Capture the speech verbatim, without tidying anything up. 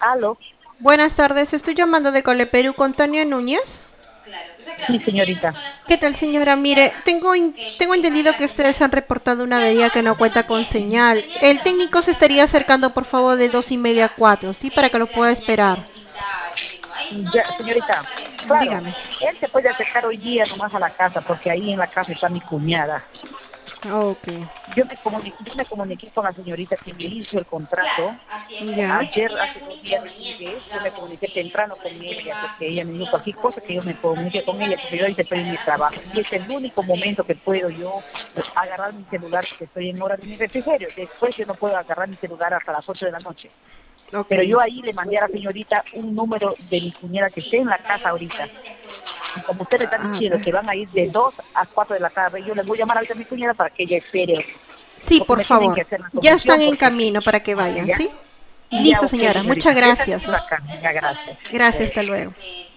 Aló, Buenas tardes, estoy llamando de Coleperú con Tania Núñez. sí, señorita. ¿Qué tal, señora? Mire, tengo, in- tengo entendido que ustedes han reportado una avería que no cuenta con señal. El técnico se estaría acercando, por favor, de dos y media a cuatro, ¿sí? Para que lo pueda esperar. Ya, señorita, claro, Dígame. él se puede acercar hoy día nomás a la casa, porque ahí en la casa está mi cuñada. Ok. Yo me comuniqué, yo me comuniqué con la señorita que me hizo el contrato. Ya. Ayer, hace dos días recién que yo me comuniqué temprano con ella, porque ella me dijo cualquier cosa que yo me comunique con ella, porque yo ahorita estoy en mi trabajo. Y es el único momento que puedo yo agarrar mi celular, porque estoy en hora de mi refrigerio. Después yo no puedo agarrar mi celular hasta las ocho de la noche. Ok. Pero yo ahí le mandé a la señorita un número de mi cuñada que esté en la casa ahorita. Y como usted me está A diciendo ver. que van a ir de dos a cuatro de la tarde, yo le voy a llamar ahorita a mi cuñada para que ella espere, Sí, porque por me tienen que favor. hacer la Ya están solución, en porque camino para que ah, vayan, ya, ¿sí? ya, Listo, ok, señora. señorita, Muchas esa es gracias. bacán, ya, gracias. Gracias, hasta luego.